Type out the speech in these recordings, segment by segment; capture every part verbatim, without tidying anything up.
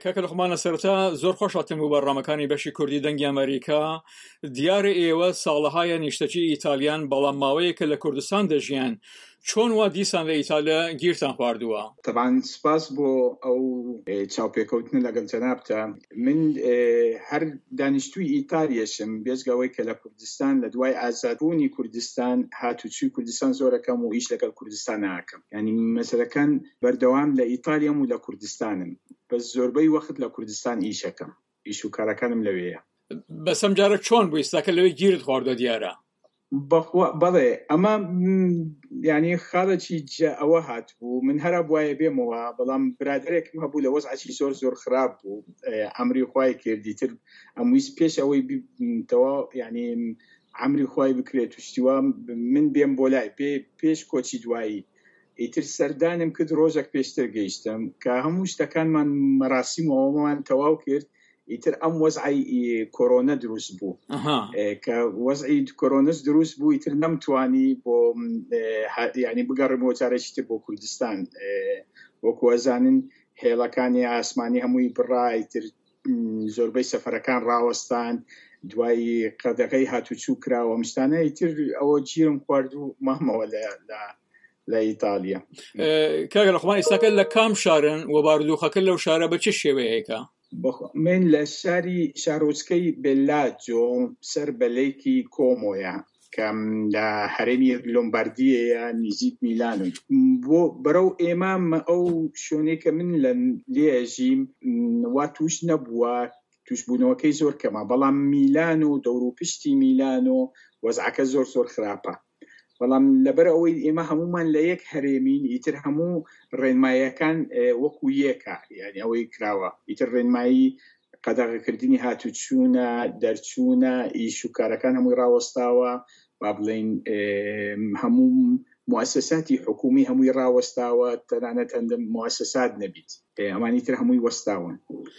کاکە لوقمان سەرەتا زۆر خۆشحاڵم بوو بەڕامەکانی بەشی کوردی دەنگی ئەمریکا. دیارە ئێوە ساڵەهایە نیشتەجی ئیتالیان، بەڵام ماوەیەکە لە کوردستان دەژیان. چۆن وا دیسان لە ئیتالیا گیرتان خواردووە؟ طبعا سپاس بۆ ئەو چاوپێکەوتن لەگەڵ جەنابتە. من هەر دانیشتووی ئیتالیاشم، بێجگەوەی کە لە کوردستان لە دوای ئازادبوونی کوردستان هاتوچووی کوردستان زۆرەکەم و ئیش لەگەڵ کوردستان ناکەم. ینی مەسەلەکان بەردەوام لە ئیتالیام و لە کوردستانم، بەس زۆربەی وەخت لە کوردستان ئیشەکەم، ئیش و کارەکانم لەوەیە. بەسەم جارە چۆن بوو ئێستاکە لەوەی گیرت خواردووە دیارە؟ بەڵێ ئەمە ینی خاڵێکی ئەوە هات بوو، من هەرا بواە بێمەوە، بەڵام برادێکم هەبوو لە وەزعی زۆر زۆر خراپ بوو، ئەمری خوای کردی تر ئەمویست پێش ئەوەی تەوا ینی ئەمری خوای بکرێت توشتیوە من بێم بۆ لای پێش کۆچی دوایی. ئیتر سەردانم کرد ڕۆژێک پێشتر گەیشتم کە هەموو شتەکانمان مەراسیمەوەمان تەواو کرد. ئیتر ئەم وەزعی کۆرۆنە دروست بوو کە وەزعی کۆرۆنەس دروست بوو، ئیتر نەمتوانی بۆ ینی بگەڕمەوە جارێکی تر بۆ کوردستان. وەکو ئەزانن هێڵەکانی ئاسمانی هەمووی بڕا، ئیتر زۆربەی سەفەرەکان ڕاوەستان، دوایی قەدەغەی هاتوچوو کراوە مشتانە، ئیتر ئەوە گیرم خوارد و مامەوە لە ئیتالیا. کاکە لوقمان ئێستاکە لە کام شارن و بارودۆخەکە لەو شارە بە چ شێوەیەکە؟ من لە شاری شارۆچکەی بێلاجۆ سەر بەلەیکی کۆمۆیە کە لە هەرێمی لۆمباردیەیە نزیک میلانۆی. بۆ بەرەو ئێمە ئەو شوێنەی کە من لە لێژیم وا توش نەبووە، توشبوونەوەکەی زۆر کەمە، بەڵام میلان و دەور و پشتی میلان و وەزعەکە زۆر زۆر خراپە. بەڵام لەبەر ئەوەی ئێمە هەمومان لە یەک هەرێمین، ئیتر هەموو ڕێنماییەکان وەکو یەکە، یعنی ئەوەی کراوە. ئیتر ڕێنمایی قەدەغەکردنی هاتوچوونە، دەرچوونە، ئیش و کارەکان هەمووی ڕاوەستاوە، با بڵێن هەموو موسساتی حکومی هەمووی ڕاوەستاوە، تەنانەت هەندێک موسسات نەبیت، ئەمانی تر هەمووی وەستاون.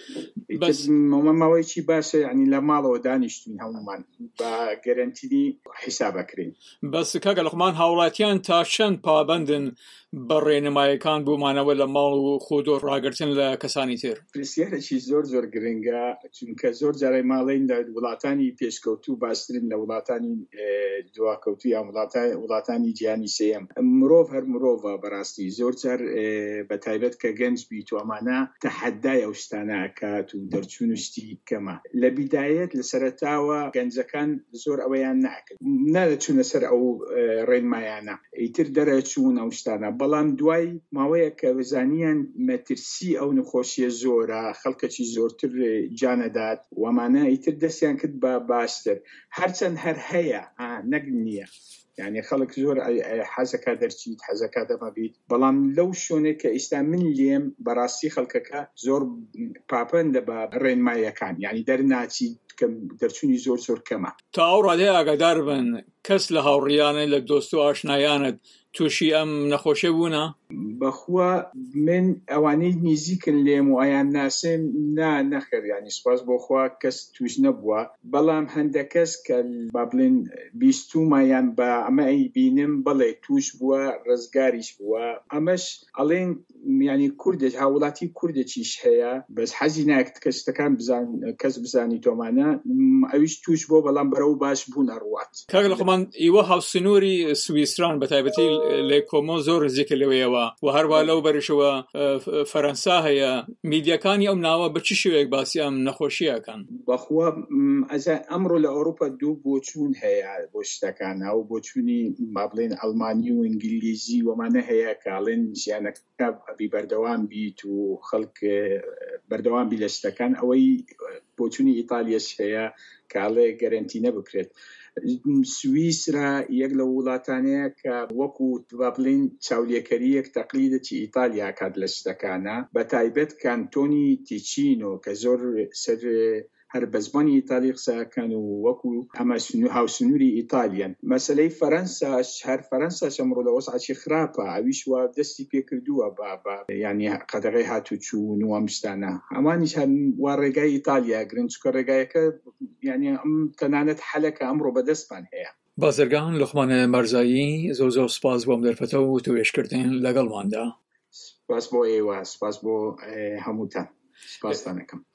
ماوەیەکی باشە، ینی لە ماڵەوە دانیشتوین هەمومان بە گەرەنتیدی حیسابەکرین. بەس کاکە لوقمان هاوڵاتیان تا چەند پابەندن بە ڕێنماییەکان بوومانەوە لە ماڵ و خودۆ ڕاگرتن لە کەسانی تر؟ پرسیارێکی زۆر زۆر گرنگە، چونکە زۆر جارێ ماڵین لە وڵاتانی پێشکەوتوو باشترن لە وڵاتانی دواکەوتوو یان وڵاتانی جیهانی سێیەم. مرۆڤ هەر مرۆڤە بەڕاستی، زۆر جار بە تایبەت کە گەنج بیت و ئەمانە تەحەدای ئەو شتانە ئەکات و دەرچوون شتی کەمە. لە بیدایەت لە سەرەتاوە گەنجەکان زۆر ئەوەیان ناکرد، نەدەچوونە سەر ئەو ڕێنمایانە، ئیتر دەرەچوون ئەو شتانە. بەڵام دوای ماوەیە کە بزانیان مەترسی ئەو نەخۆشیە زۆرە، خەڵکەکی زۆرتر جانەدات وەمانە، ئیتر دەستیان کرد بە باشتر. هەرچەند هەر هەیە نەک نییە، یعنی خەڵک زۆر حەزەکە دەرچیت، حەزەکە دەمەبیت، بەڵام لەو شوێنێک کە ئێستا من لێم بەڕاستی خەڵکەکە زۆر پاپەندە بە ڕێنماییەکان، یعنی دەرناچیت کە دەرچوونی زۆر زۆر کەمە. تا ئەو ڕادەیە ئاگادار بن کەس لە هاوڕیانە لە دۆست و ئاشنایانت تووشی ئەم نەخۆشیە بوونە؟ بەخوا من ئەوانەی نزیکن لێم و ئایان ناسم نا نەخێر، ینی سپاس بۆ خوا کەس توش نەبووە، بەڵام هەندێک کەس کە با بڵێن بیستومایان بە ئەمە ئەی بینم بڵێ توش بووە، ڕزگاریش بووە. ئەمەش ئەڵێن ینی کوردێک هاوڵاتی کوردێکیش هەیە، بەس حەزی ناکرد کە شتەکان کەس بزانی تۆمانە، ئەویش توش بۆ، بەڵام بەرەو باش بوون ئەڕوات. کاکە لوقمان ئیوە هاوسنووری سویسران بە تایبەتی لە کۆمۆ زۆر نزیکە لەوەیەوە و هەروە لەو بەرشەوە فەرەنسا هەیە. میدیەکانی ئەم ناوە بە چ شێوەیەک باسی ئەم نەخۆشیەکەن؟ بەخوا ئەمڕۆ لە ئەوروپا دوو بۆچوون هەیە بۆ شتەکانە، و بۆچوونی با بڵێن ئەڵمانی و ئینگلیزی وەمانە هەیە کە ئەڵێن ژیانەکە بی بەردەوام بیت و خەڵک بەردەوام بی لە شتەکان. ئەوەی بۆچوونی ئیتالیاش هەیە کە ئەڵێ گەرەنتی نەبکرێت. سویسرا یەک لە وڵاتانەیە کە وەکو با بڵێن چاولێکەریەک تەقلیدێکی ئیتالیا کات لە شتەکانە، بە تایبەت کانتۆنی تیچینۆ کە زۆر سەر هەر بە زمانی ئیتالی قسەکەن و وەکو ئەمە هاوسنووری ئیتالیان. مەسەلەی فەرەنساش، هەر فەرەنساش ئەمڕۆ لە وەزعێکی خراپە، ئەویش وا دەستی پێکردووە بە ینی قەدەغەی هاتوچوون و ئەم شتانە. ئەمانیش هەر وا ڕێگای ئیتالیا گرن، چونکە ڕێگایەکە ینی ئەم تەنانەت حەلەکە ئەمڕۆ بەدەستمان هەیە. بازرگان لوقمان مەرزایی، زۆر زۆر سپاس بۆم دەرفەتە و توێشکردن لەگەڵماندا. سپاس بۆ ئێوە، سپاس بۆ هەمووتان. سپاسدانەکەم.